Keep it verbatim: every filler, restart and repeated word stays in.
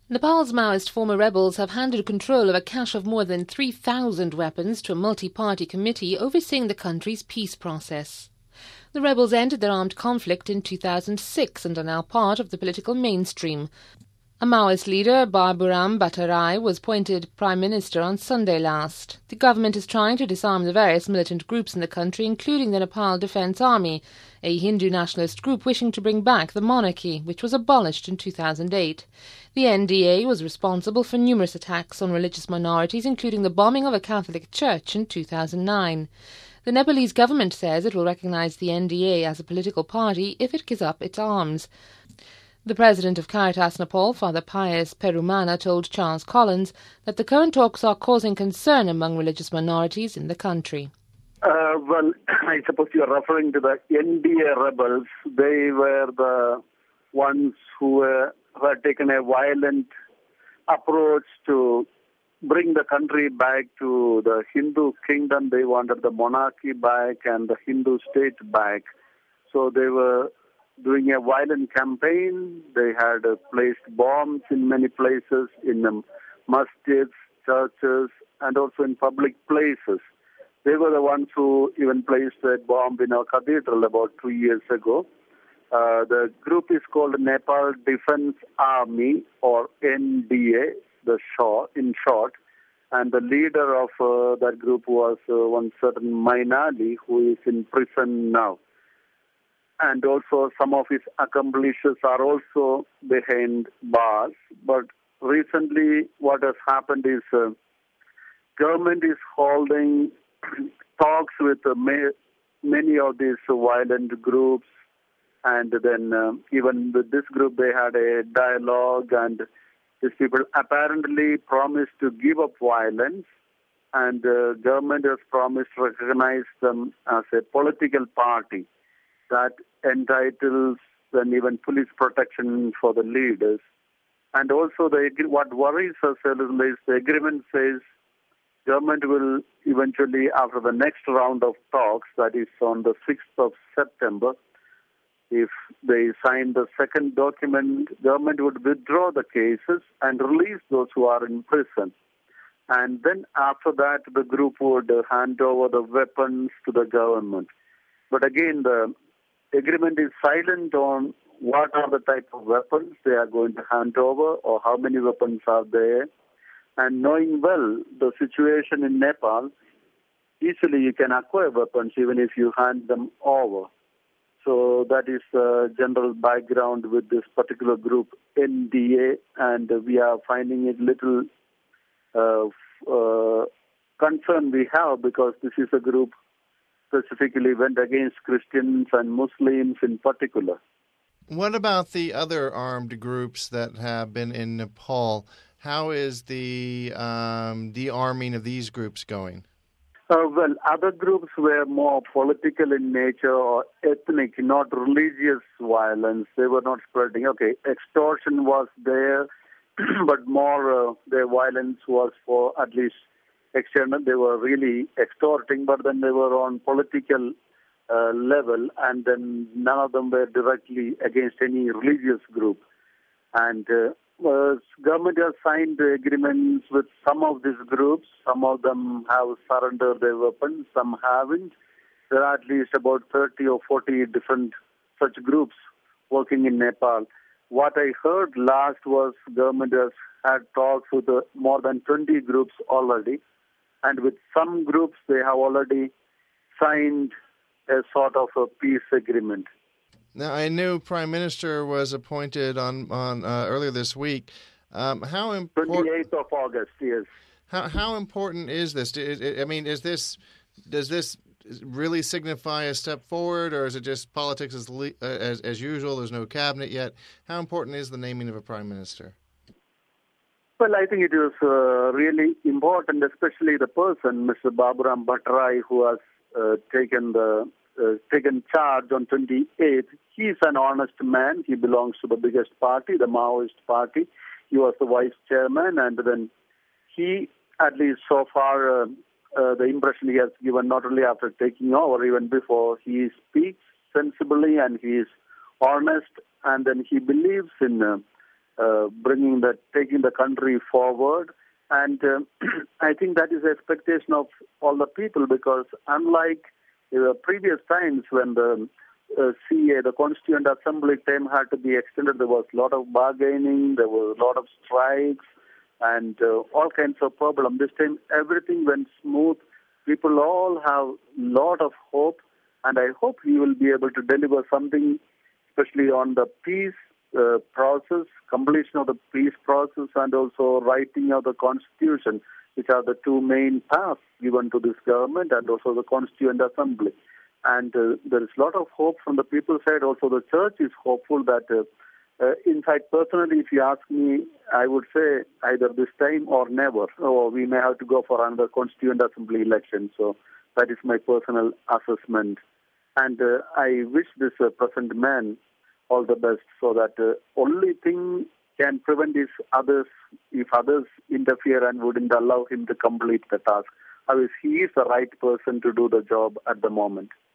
Nepal's Maoist former rebels have handed control of a cache of more than three thousand weapons to a multi-party committee overseeing the country's peace process. The rebels ended their armed conflict in two thousand six and are now part of the political mainstream. A Maoist leader, Baburam Bhattarai, was appointed Prime Minister on Sunday last. The government is trying to disarm the various militant groups in the country, including the Nepal Defence Army, a Hindu nationalist group wishing to bring back the monarchy, which was abolished in two thousand eight. The N D A was responsible for numerous attacks on religious minorities, including the bombing of a Catholic church in two thousand nine. The Nepalese government says it will recognise the N D A as a political party if it gives up its arms. The president of Caritas Nepal, Father Pius Perumana, told Charles Collins that the current talks are causing concern among religious minorities in the country. Uh, well, I suppose you are referring to the N D A rebels. They were the ones who, were, who had taken a violent approach to bring the country back to the Hindu kingdom. They wanted the monarchy back and the Hindu state back. So they were doing a violent campaign. They had uh, placed bombs in many places, in um, masjids, churches, and also in public places. They were the ones who even placed a bomb in our cathedral about two years ago. Uh, the group is called Nepal Defence Army, or N D A, the short, in short. And the leader of uh, that group was uh, one certain Mainali, who is in prison now. And also some of his accomplices are also behind bars. But recently what has happened is uh, government is holding talks with uh, ma- many of these violent groups. And then uh, even with this group they had a dialogue, and these people apparently promised to give up violence. And the uh, government has promised to recognize them as a political party that entitles and even police protection for the leaders. And also the what worries us a little is the agreement says government will eventually, after the next round of talks, that is on the sixth of September, if they sign the second document, government would withdraw the cases and release those who are in prison. And then after that, the group would hand over the weapons to the government. But again, the agreement is silent on what are the type of weapons they are going to hand over or how many weapons are there. And knowing well the situation in Nepal, easily you can acquire weapons even if you hand them over. So that is the general background with this particular group, N D A, and we are finding it little uh, uh, concern we have because this is a group specifically went against Christians and Muslims in particular. What about the other armed groups that have been in Nepal? How is the um, de-arming of these groups going? Uh, well, other groups were more political in nature or ethnic, not religious violence. They were not spreading. Okay, extortion was there, but more uh, their violence was for at least external. They were really extorting, but then they were on political uh, level, and then none of them were directly against any religious group. And uh, uh, government has signed agreements with some of these groups. Some of them have surrendered their weapons, some haven't. There are at least about thirty or forty different such groups working in Nepal. What I heard last was government has had talks with uh, more than twenty groups already. And with some groups, they have already signed a sort of a peace agreement. Now, I knew Prime Minister was appointed on on uh, earlier this week. Um, how important? twenty-eighth of August, yes. How how important is this? I mean, is this does this really signify a step forward, or is it just politics as as, as usual? There's no cabinet yet. How important is the naming of a Prime Minister? Well, I think it is uh, really important, especially the person, Mister Baburam Bhattarai, who has uh, taken the uh, taken charge on twenty-eighth. He is an honest man. He belongs to the biggest party, the Maoist party. He was the vice chairman, and then he, at least so far, uh, uh, the impression he has given, not only after taking over, even before, he speaks sensibly and he is honest, and then he believes in uh, uh, bringing the, taking the country forward. And uh, I think that is the expectation of all the people, because unlike the previous times when the uh, C A, the Constituent Assembly term, had to be extended, there was a lot of bargaining, there was a lot of strikes, and uh, all kinds of problems. This time, everything went smooth. People all have a lot of hope, and I hope he will be able to deliver something, especially on the peace uh, process, completion of the peace process, and also writing of the Constitution, which are the two main tasks given to this government, and also the Constituent Assembly. And uh, there is a lot of hope from the people's side. Also, the church is hopeful that, uh, uh, in fact, personally, if you ask me, I would say either this time or never, or we may have to go for another Constituent Assembly election. So that is my personal assessment. And uh, I wish this uh, present man all the best, so that uh, only thing can prevent is others, if others interfere and wouldn't allow him to complete the task. Otherwise, he is the right person to do the job at the moment.